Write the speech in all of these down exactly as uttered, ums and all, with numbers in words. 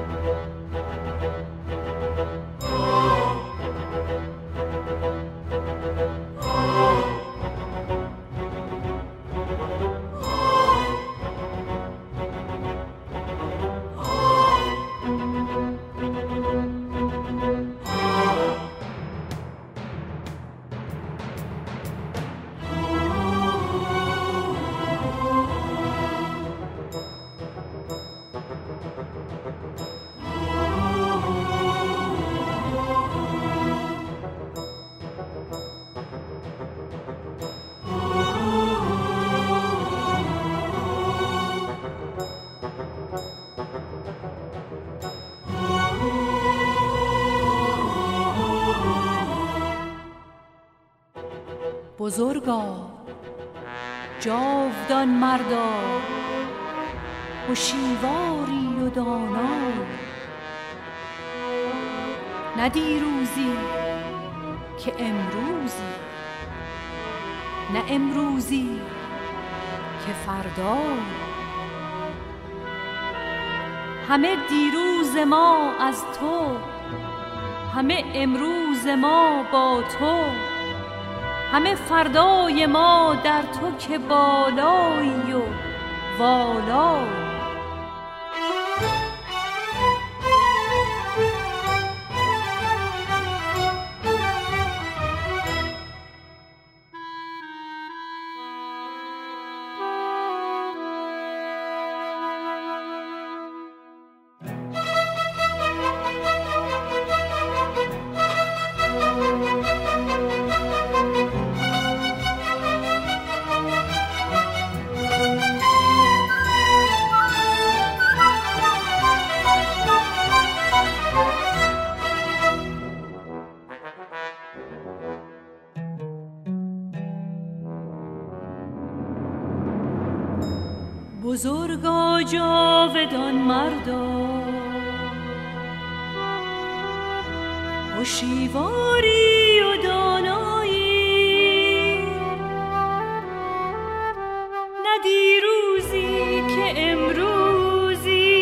بزرگا، جاودان مردا، هوشیواری و دانا، نه دیروزی که امروزی، نه امروزی که فردا. همه دیروز ما از تو، همه امروز ما با تو، همه فردای ما در تو که بالایی و والا. بزرگا، جاودان مردا، هوشیواری و دانایی، نه دیروزی که امروزی،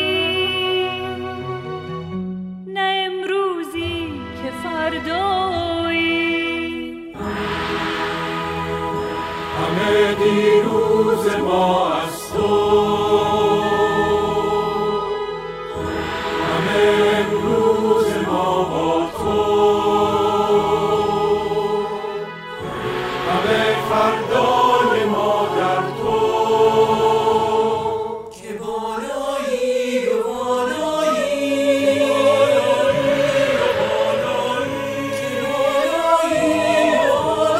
نه امروزی که فردایی. همه دیروز ما از تو، همه امروز ما با تو، همه فردای ما در تو، که بالایی و بالایی، بالایی که بالایی و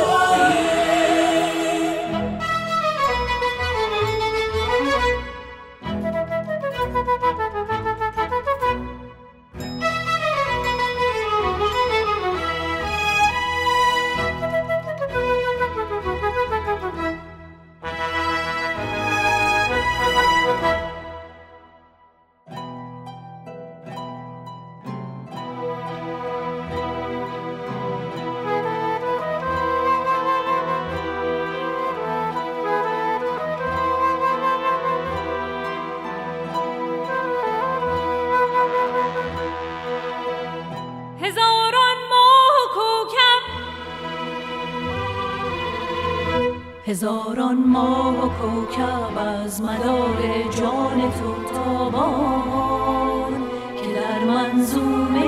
هزاران ماه و کوکب از مدار جان تو تابان، که در منظومه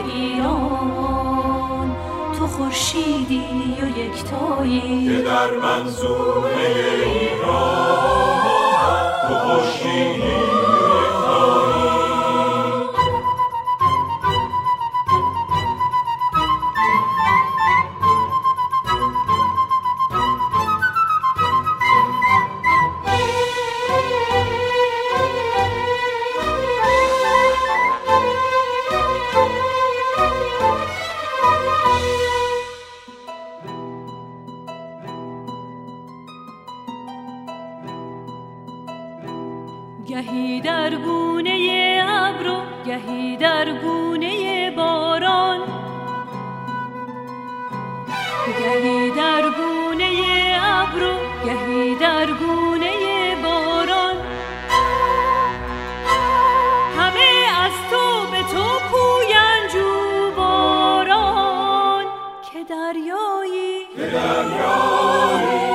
ایران تو خورشیدی و یکتایی، که در منظومه ایران تو خورشیدی و یکتایی. گهی در گونه ابر و گهی در گونه باران، گهی در گونه ابر و گهی در گونه باران، همه از دریایی که دریایی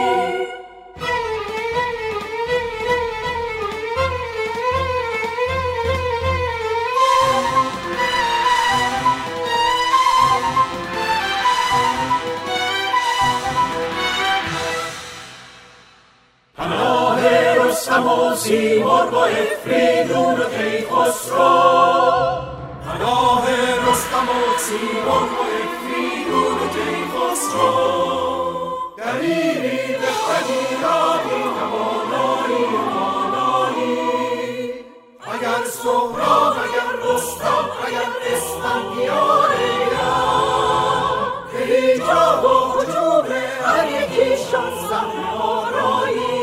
پناه رستم و سیمرغ و افریدون و کیخسرو پناه رستم و سیمرغ و افریدون و کیخسرو دلیری به خدیرانی توانایی توانایی اگر سهراب اگر رستم اگر اسفندیار ایران که هیجا و هجوم هر یکیشان صحنه آرایی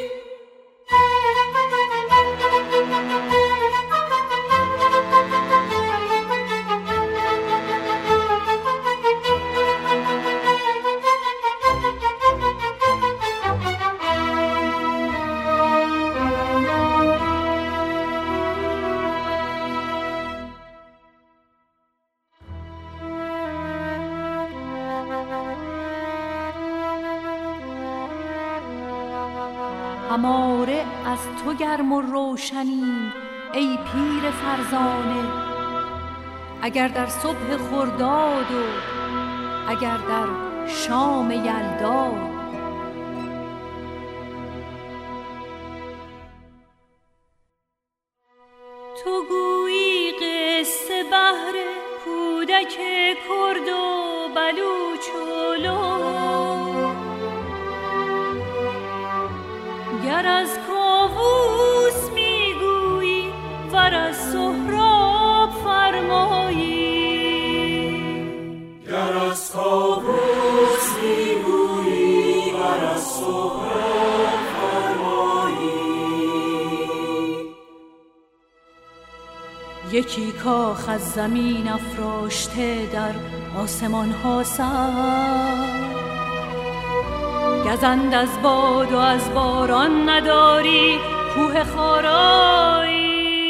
هماره از تو گرم و روشنیم ای پیر فرزانه، اگر در صبح خرداد و اگر در شام یلدا. تو گویی قصه بهر کودک کرد و بلوچ و لور، گر از کاووس میگویی ور از سهراب فرمایی، گر از کاووس میگویی ور از سهراب فرمایی. یکی کاخ از زمین افراشته در آسمان ها سر، گزند از باد و از باران نداری کوه خارایی.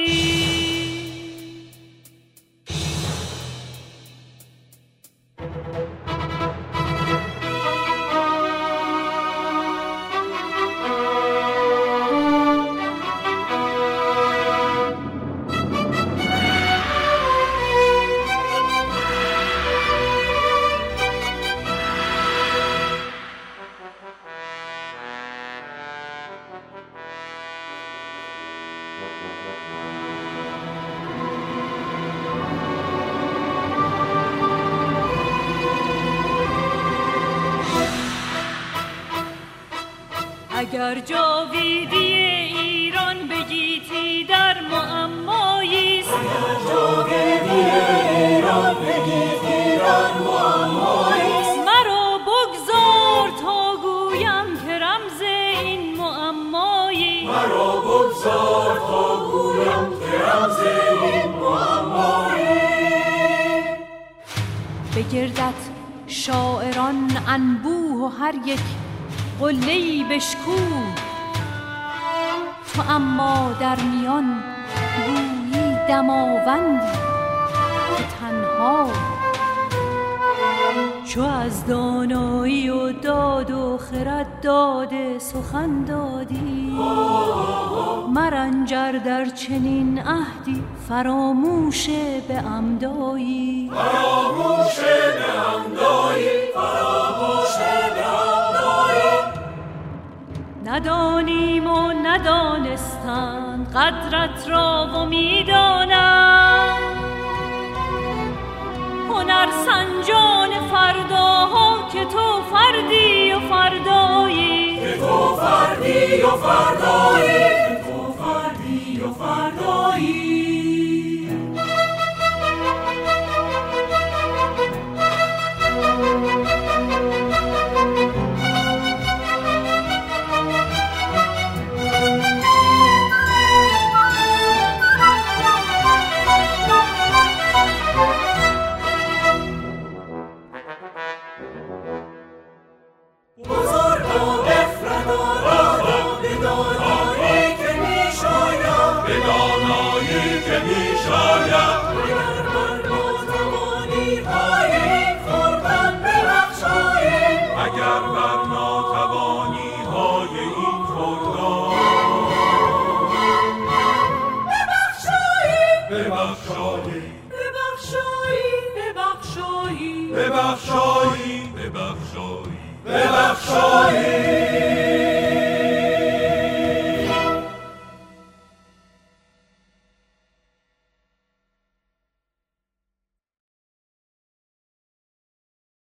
اگر جاویدی ایران بگیتی در معماییست، اگر جاویدی ایران بگیتی در معماییست، مرا بگذار تا گویم که رمز این معمایی، مرا بگذار تا گویم که رمز این معمایی. بگردت شاعران انبوه و هر یک قله‌ای بشکوه، تو اما در میان گویی دماوندی که تنها. چو از دانایی و داد و خرد داده سخن دادی، مرنجر در چنین عهدی فراموش به عمدایی، فراموش به عمدایی، فراموش به عمدایی. ندانیم و ندانستند قدرت را و میدانند، هنر سنجان فرداها که تو فردی و فردایی، که تو فردی و فردایی، که تو فردی و فردایی. ببخشایی ببخشایی ببخشایی